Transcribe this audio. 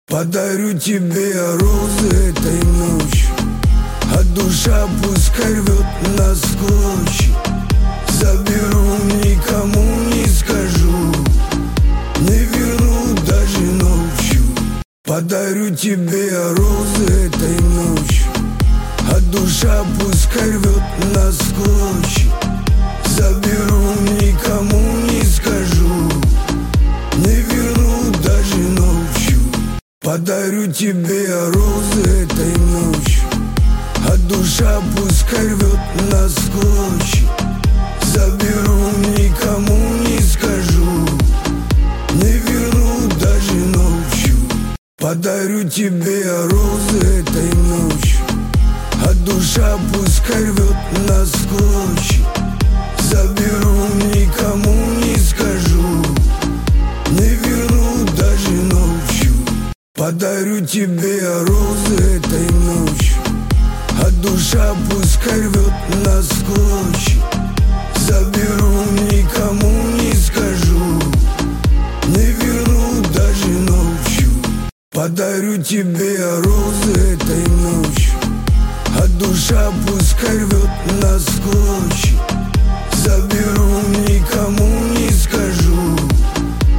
Подарю тебе розы этой ночью, а душа пускай рвет нас в клочья. Заберу, никому не скажу, не верну даже ночью. Подарю тебе розы этой ночью, а душа пускай рвет нас в клочья. Заберу, никому не скажу, не верну даже ночью. Подарю тебе розы этой ночью, а душа пускай рвет нас в клочья. Заберу, никому не скажу, не верну даже ночью. Подарю тебе розы этой ночью, а душа пускай рвет нас в клочья. Заберу, никому не скажу, не верну даже ночью. Подарю тебе розы этой ночью, а душа пускай рвет нас в клочья. Заберу, никому не скажу, не верну даже ночью. Подарю тебе розы этой ночью, а душа пускай рвет нас в клочья. Заберу, никому